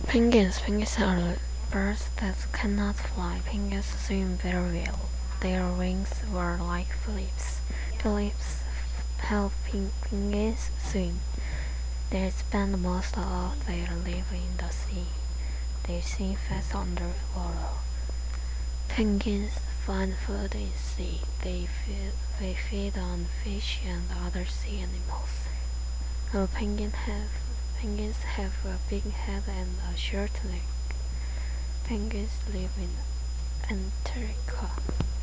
Penguins are birds that cannot fly. Penguins swim very well. Their wings are like flips. Flips help penguins swim. They spend most of their life in the sea. They swim fast underwater. Penguins find food in sea. They feed on fish and other sea animals. Penguins have a big head and a short neck. Penguins live in Antarctica.